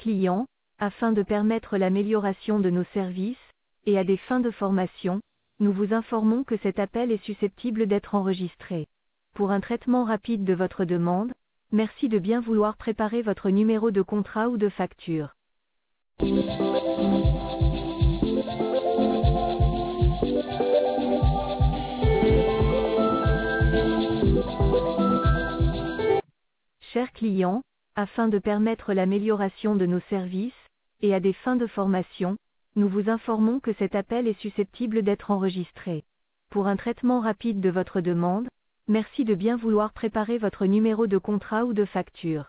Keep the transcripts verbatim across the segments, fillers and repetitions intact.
client, afin de permettre l'amélioration de nos services, et à des fins de formation, nous vous informons que cet appel est susceptible d'être enregistré. Pour un traitement rapide de votre demande, merci de bien vouloir préparer votre numéro de contrat ou de facture. Chers clients, afin de permettre l'amélioration de nos services, et à des fins de formation, nous vous informons que cet appel est susceptible d'être enregistré. Pour un traitement rapide de votre demande, merci de bien vouloir préparer votre numéro de contrat ou de facture.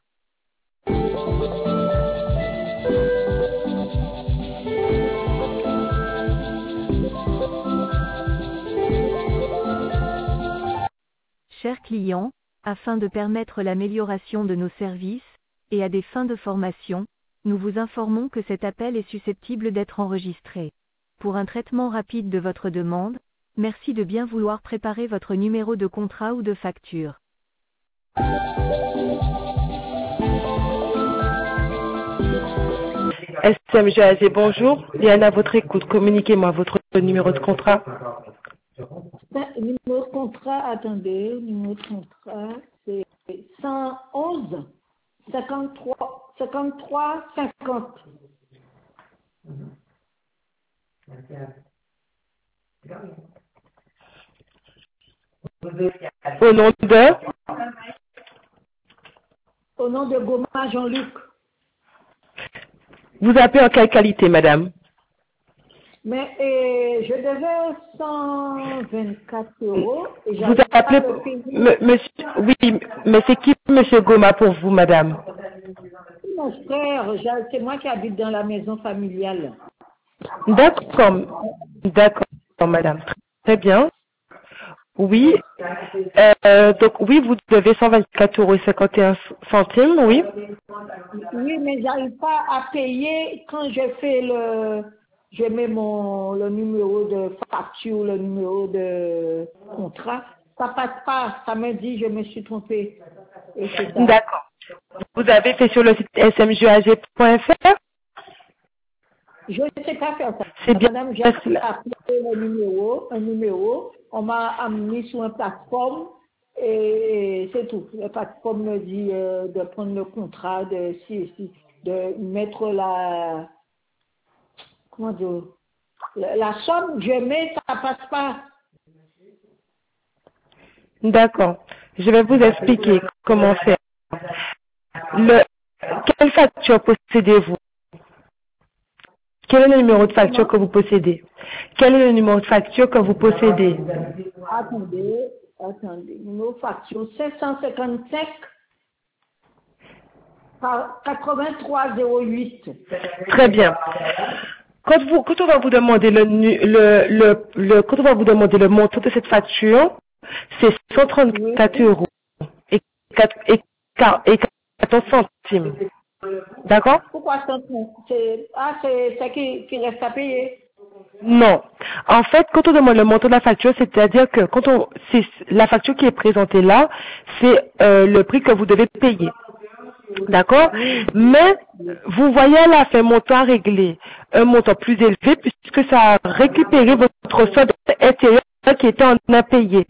Chers clients, afin de permettre l'amélioration de nos services, et à des fins de formation, nous vous informons que cet appel est susceptible d'être enregistré. Pour un traitement rapide de votre demande, merci de bien vouloir préparer votre numéro de contrat ou de facture. S M G A G, bonjour. Yann, à votre écoute, communiquez-moi votre numéro de contrat. Ben, numéro de contrat, attendez, numéro de contrat, c'est cent onze, cinquante-trois, cinquante-trois, cinquante. Au nom de Au nom de Goma Jean-Luc. Vous appelez en quelle qualité, madame? Mais et, je devais cent vingt-quatre euros. Et Vous appelez, me- monsieur, oui, mais c'est qui monsieur Goma pour vous, madame? Mon frère, c'est moi qui habite dans la maison familiale. D'accord, d'accord, madame. Très bien. Oui, euh, donc oui, vous devez cent vingt-quatre euros et cinquante et un centimes, oui. Oui, mais j'arrive pas à payer quand je fais le, je mets mon, le numéro de facture, le numéro de contrat, ça passe pas, ça me dit je me suis trompée. Et c'est ça. D'accord. Vous avez fait sur le site s m g a g point f r? Je ne sais pas faire ça. C'est bien. Madame, j'ai appelé le numéro, un numéro, on m'a amené sur une plateforme et c'est tout. La plateforme me dit euh, de prendre le contrat, de, si, si, de mettre la, comment dire, la, la somme, je mets, ça passe pas. D'accord. Je vais vous expliquer comment faire. Le, quelle facture possédez-vous? Quel est le numéro de facture que vous possédez? Quel est le numéro de facture que vous possédez? Attendez, attendez, numéro facture sept cent cinquante-cinq par quatre-vingt-trois zéro huit. Très bien. Quand vous, quand on va vous demander le, nu- le, le, le, quand on va vous demander le montant de cette facture, c'est cent trente-quatre euros et quatre et quatorze centimes. D'accord? Pourquoi ça? C'est, ah, c'est ça qui, qui reste à payer. Non. En fait, quand on demande le montant de la facture, c'est-à-dire que quand on, c'est la facture qui est présentée là, c'est euh, le prix que vous devez payer. D'accord? Mais vous voyez là, c'est un montant à régler, un montant plus élevé puisque ça a récupéré votre solde intérieur qui était en impayé.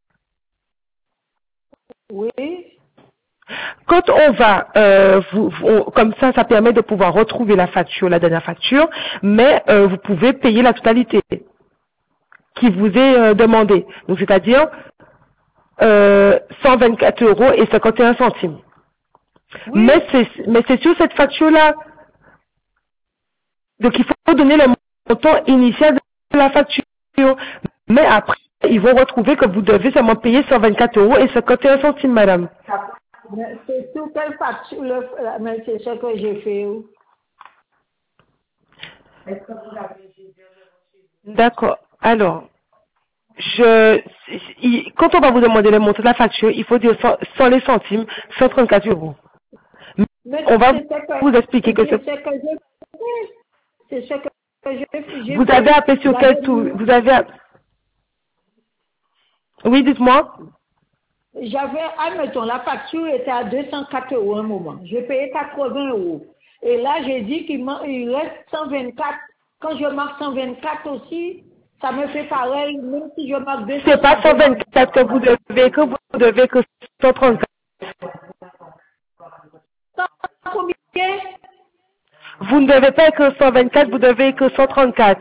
Oui. Quand on va, euh, vous, vous- comme ça, ça permet de pouvoir retrouver la facture, la dernière facture, mais euh, vous pouvez payer la totalité qui vous est euh, demandée. Donc, c'est-à-dire euh, cent vingt-quatre euros et cinquante et un centimes. Oui. Mais c'est, mais c'est sur cette facture-là. Donc, il faut donner le montant initial de la facture. Mais après, ils vont retrouver que vous devez seulement payer cent vingt-quatre euros et cinquante et un centimes, madame. Mais c'est sur quelle facture, le, mais c'est ce que j'ai fait. Où? D'accord. Alors, je, il- quand on va vous demander le montant de la facture, il faut dire sans, sans les centimes, cent trente-quatre euros. Mais On va c'est ce que, vous expliquer que c'est c'est... ce que j'ai fait. C'est ce que j'ai j'ai Vous fait. avez appelé sur quel J'avais tour? mis- Vous avez... app- Oui, dites-moi. J'avais, admettons, la facture était à deux cent quatre euros un moment. J'ai payé quatre-vingts euros. Et là, j'ai dit qu'il man- il reste cent vingt-quatre. Quand je marque cent vingt-quatre aussi, ça me fait pareil, même si je marque deux cent C'est pas cent cinquante. vingt-quatre que vous devez, que vous devez que cent trente-quatre. Combien? Vous ne devez pas que cent vingt-quatre, vous devez que cent trente-quatre.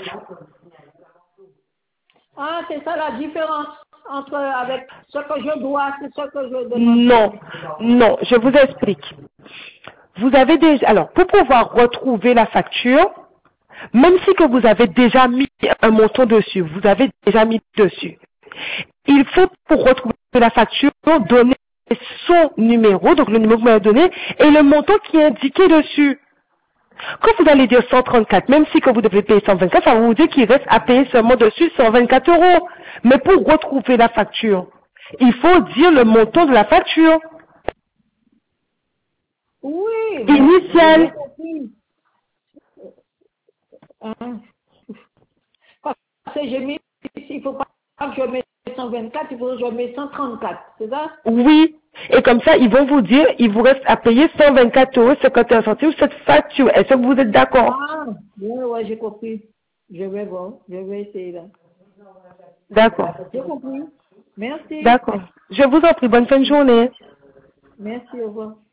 Ah, c'est ça la différence entre avec ce que je dois, c'est ce que je demande. Non, non, je vous explique. Vous avez déjà, alors, pour pouvoir retrouver la facture, même si que vous avez déjà mis un montant dessus, vous avez déjà mis dessus, il faut, pour retrouver la facture, donner son numéro, donc le numéro que vous m'avez donné, et le montant qui est indiqué dessus. Quand vous allez dire cent trente-quatre, même si que vous devez payer cent vingt-quatre, ça va vous dire qu'il reste à payer seulement dessus cent vingt-quatre euros. Mais pour retrouver la facture, il faut dire le montant de la facture Oui, mais j'ai bien initiale. compris. Hein. Parce que j'ai mis, il faut pas que je mette cent vingt-quatre, il faut que je mette cent trente-quatre, c'est ça? Oui. Et comme ça, ils vont vous dire, il vous reste à payer cent vingt-quatre euros cinquante et un centimes cette facture. Est-ce que vous êtes d'accord? Ah, oui, ouais, j'ai compris. Je vais voir, je vais essayer là. D'accord. J'ai compris. Merci. D'accord. Je vous en prie, bonne fin de journée. Merci, au revoir.